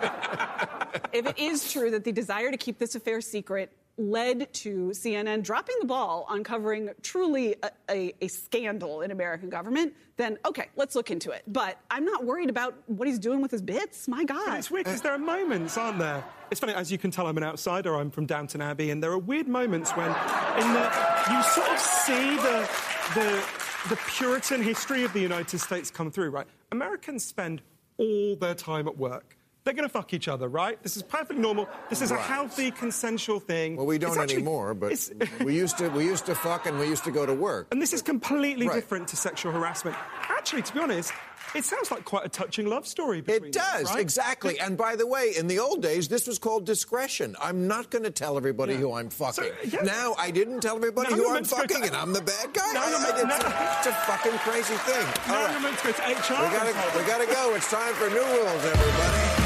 that the desire to keep this affair secret led to CNN dropping the ball on covering truly a scandal in American government, then, okay, let's look into it. But I'm not worried about what he's doing with his bits. My God. But it's weird because there are moments, aren't there? It's funny, as you can tell, I'm an outsider. I'm from Downton Abbey, and there are weird moments when you sort of see the Puritan history of the United States come through, right? Americans spend all their time at work. They're going to fuck each other, right? This is perfectly normal. This is a healthy, consensual thing. Well, we don't anymore, but we used to fuck and we used to go to work. And this is completely different to sexual harassment. Actually, to be honest, it sounds like quite a touching love story between them, right? Exactly. And by the way, in the old days, this was called discretion. I'm not going to tell everybody who I'm fucking. So, now, I didn't tell everybody who I'm fucking, and I'm the bad guy. It's a fucking crazy thing. Now you're meant to go to HR. We got to go. It's time for New Rules, everybody.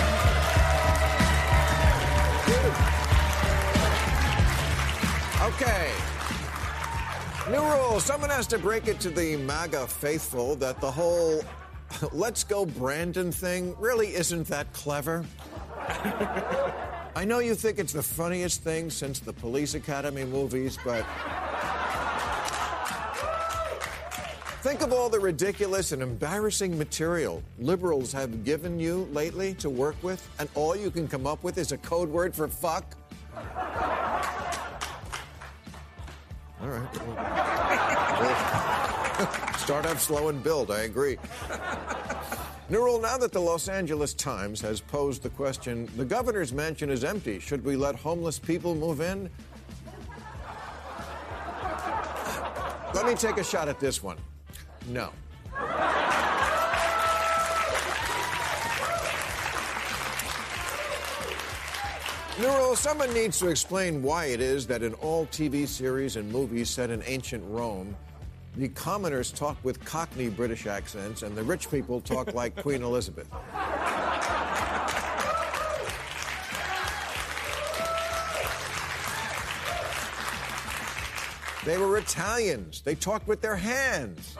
Okay. New rule. Someone has to break it to the MAGA faithful that the whole let's go Brandon thing really isn't that clever. I know you think it's the funniest thing since the Police Academy movies, but think of all the ridiculous and embarrassing material liberals have given you lately to work with, and all you can come up with is a code word for fuck. All right. We'll start off slow and build, I agree. Nurul, now that the Los Angeles Times has posed the question, the governor's mansion is empty. Should we let homeless people move in? Let me take a shot at this one. No. Nurul, someone needs to explain why it is that in all TV series and movies set in ancient Rome, the commoners talk with Cockney British accents and the rich people talk like Queen Elizabeth. They were Italians. They talked with their hands.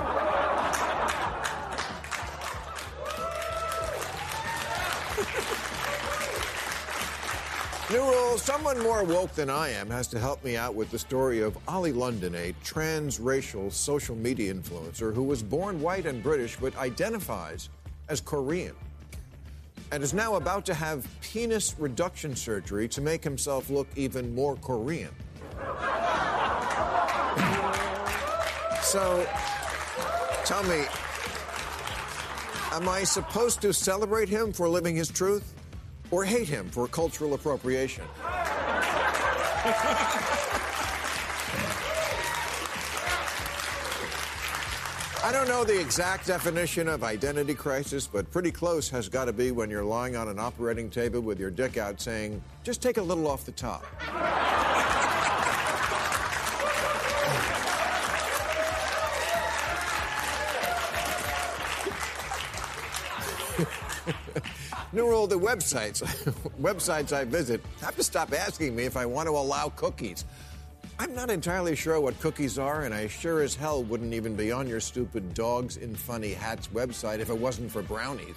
Nurul, someone more woke than I am has to help me out with the story of Ollie London, a transracial social media influencer who was born white and British but identifies as Korean and is now about to have penis reduction surgery to make himself look even more Korean. So, tell me, am I supposed to celebrate him for living his truth? Or hate him for cultural appropriation? I don't know the exact definition of identity crisis, but pretty close has got to be when you're lying on an operating table with your dick out saying, just take a little off the top. Nurul, the websites I visit have to stop asking me if I want to allow cookies. I'm not entirely sure what cookies are, and I sure as hell wouldn't even be on your stupid Dogs in Funny Hats website if it wasn't for brownies.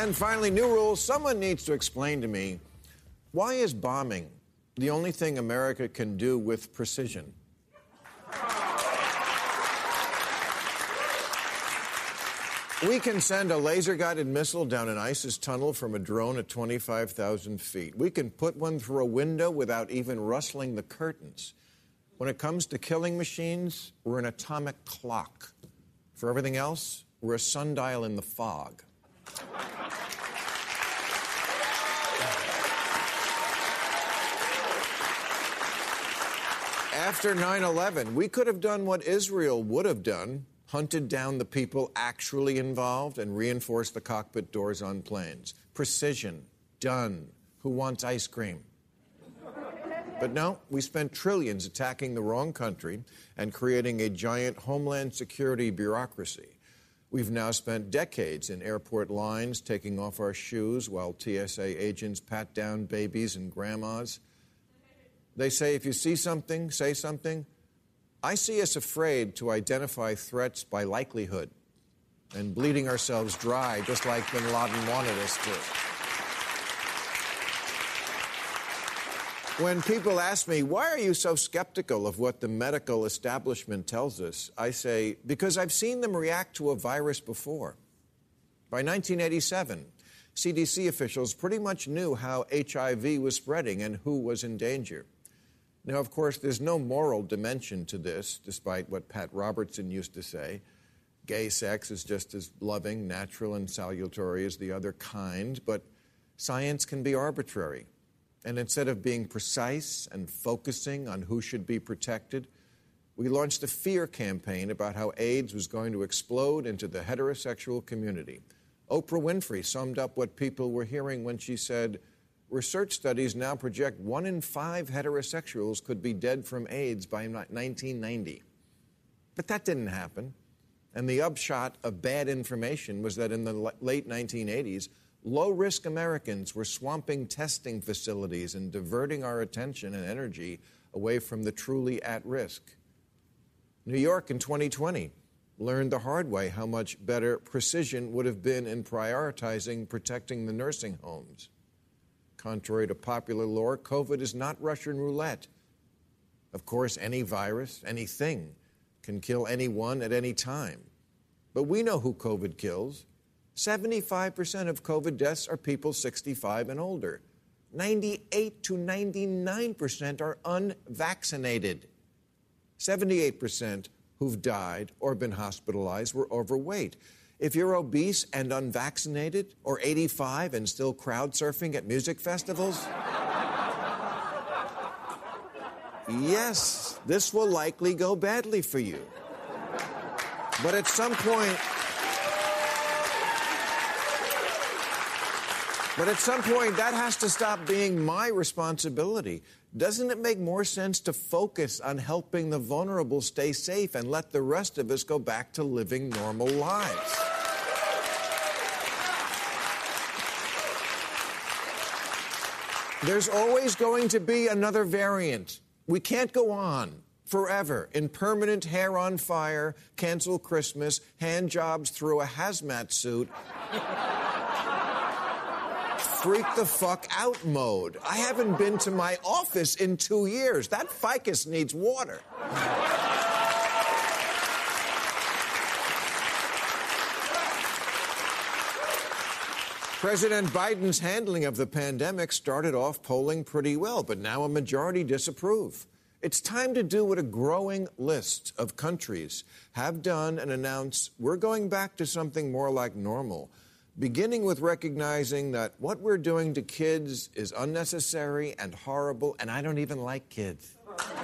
And finally, new rules. Someone needs to explain to me, why is bombing the only thing America can do with precision? We can send a laser-guided missile down an ISIS tunnel from a drone at 25,000 feet. We can put one through a window without even rustling the curtains. When it comes to killing machines, we're an atomic clock. For everything else, we're a sundial in the fog. After 9/11, we could have done what Israel would have done, hunted down the people actually involved and reinforced the cockpit doors on planes. Precision. Done. Who wants ice cream? But no, we spent trillions attacking the wrong country and creating a giant homeland security bureaucracy. We've now spent decades in airport lines taking off our shoes while TSA agents pat down babies and grandmas. They say, if you see something, say something. I see us afraid to identify threats by likelihood and bleeding ourselves dry, just like bin Laden wanted us to. When people ask me, why are you so skeptical of what the medical establishment tells us? I say, because I've seen them react to a virus before. By 1987, CDC officials pretty much knew how HIV was spreading and who was in danger. Now, of course, there's no moral dimension to this, despite what Pat Robertson used to say. Gay sex is just as loving, natural, and salutary as the other kind, but science can be arbitrary. And instead of being precise and focusing on who should be protected, we launched a fear campaign about how AIDS was going to explode into the heterosexual community. Oprah Winfrey summed up what people were hearing when she said, research studies now project 1 in 5 heterosexuals could be dead from AIDS by 1990. But that didn't happen. And the upshot of bad information was that in the late 1980s, low-risk Americans were swamping testing facilities and diverting our attention and energy away from the truly at risk. New York in 2020 learned the hard way how much better precision would have been in prioritizing protecting the nursing homes. Contrary to popular lore, COVID is not Russian roulette. Of course, any virus, anything, can kill anyone at any time. But we know who COVID kills. 75% of COVID deaths are people 65 and older. 98 to 99% are unvaccinated. 78% who've died or been hospitalized were overweight. If you're obese and unvaccinated, or 85 and still crowd surfing at music festivals, yes, this will likely go badly for you. But at some point, that has to stop being my responsibility. Doesn't it make more sense to focus on helping the vulnerable stay safe and let the rest of us go back to living normal lives? There's always going to be another variant. We can't go on forever in permanent hair on fire, cancel Christmas, hand jobs through a hazmat suit, freak the fuck out mode. I haven't been to my office in 2 years. That ficus needs water. President Biden's handling of the pandemic started off polling pretty well, but now a majority disapprove. It's time to do what a growing list of countries have done and announce we're going back to something more like normal, beginning with recognizing that what we're doing to kids is unnecessary and horrible, and I don't even like kids.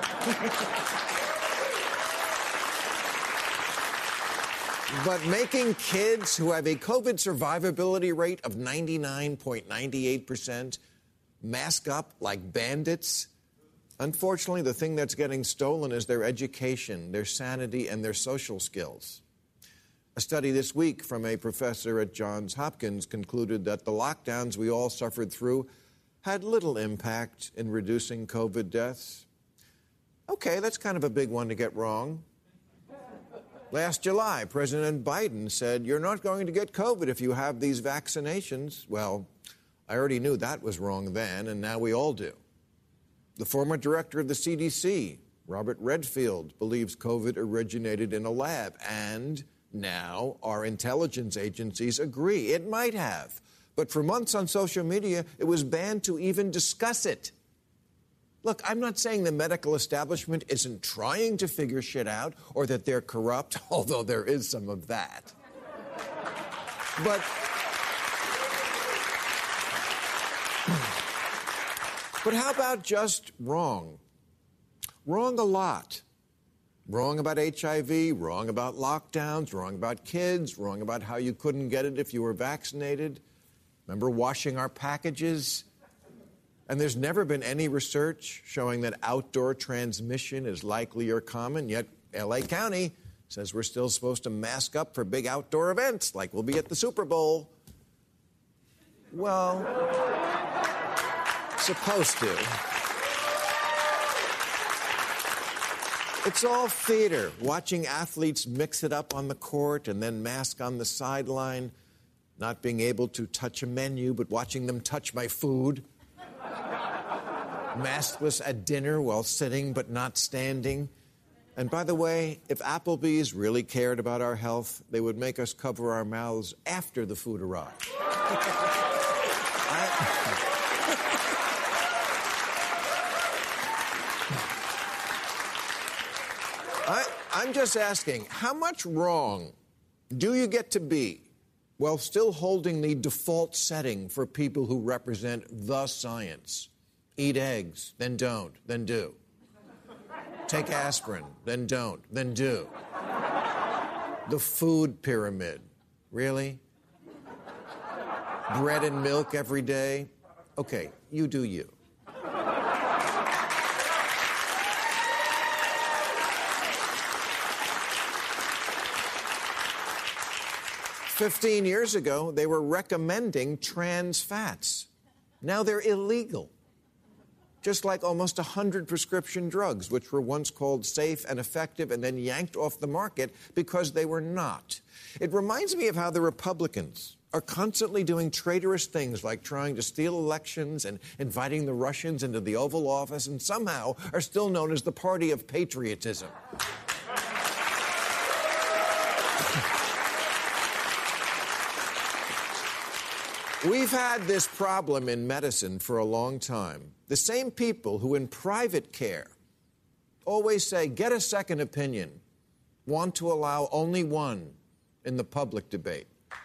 But making kids who have a COVID survivability rate of 99.98% mask up like bandits, unfortunately, the thing that's getting stolen is their education, their sanity, and their social skills. A study this week from a professor at Johns Hopkins concluded that the lockdowns we all suffered through had little impact in reducing COVID deaths. Okay, that's kind of a big one to get wrong. Last July, President Biden said, you're not going to get COVID if you have these vaccinations. Well, I already knew that was wrong then, and now we all do. The former director of the CDC, Robert Redfield, believes COVID originated in a lab, and now our intelligence agencies agree it might have. But for months on social media, it was banned to even discuss it. Look, I'm not saying the medical establishment isn't trying to figure shit out or that they're corrupt, although there is some of that. But how about just wrong? Wrong a lot. Wrong about HIV, wrong about lockdowns, wrong about kids, wrong about how you couldn't get it if you were vaccinated. Remember washing our packages? And there's never been any research showing that outdoor transmission is likely or common, yet LA County says we're still supposed to mask up for big outdoor events, like we'll be at the Super Bowl. Well, supposed to. It's all theater, watching athletes mix it up on the court and then mask on the sideline, not being able to touch a menu, but watching them touch my food. Maskless at dinner while sitting but not standing. And by the way, if Applebee's really cared about our health, they would make us cover our mouths after the food arrived. I'm just asking, how much wrong do you get to be while still holding the default setting for people who represent the science? Eat eggs, then don't, then do. Take aspirin, then don't, then do. The food pyramid. Really? Bread and milk every day? Okay, you do you. "15 years ago, they were recommending trans fats. Now they're illegal. Just like almost 100 prescription drugs, which were once called safe and effective and then yanked off the market because they were not. It reminds me of how the Republicans are constantly doing traitorous things like trying to steal elections and inviting the Russians into the Oval Office and somehow are still known as the party of patriotism. We've had this problem in medicine for a long time. The same people who in private care always say, get a second opinion, want to allow only one in the public debate.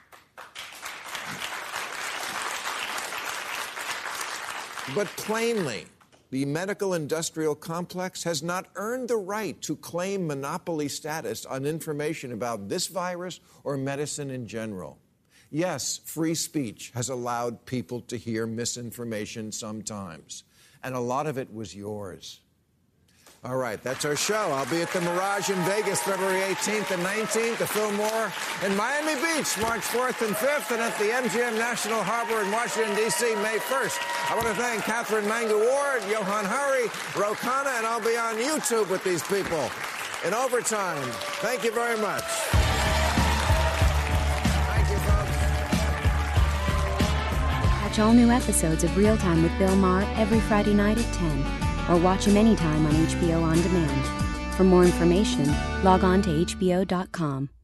But plainly, the medical industrial complex has not earned the right to claim monopoly status on information about this virus or medicine in general. Yes, free speech has allowed people to hear misinformation sometimes, and a lot of it was yours. All right, that's our show. I'll be at the Mirage in Vegas February 18th and 19th, the Fillmore in Miami Beach March 4th and 5th, and at the MGM National Harbor in Washington, D.C. May 1st. I want to thank Catherine Mangu-Ward, Johan Hari, Ro Khanna, and I'll be on YouTube with these people in overtime. Thank you very much. Catch all new episodes of Real Time with Bill Maher every Friday night at 10, or watch him anytime on HBO On Demand. For more information, log on to HBO.com.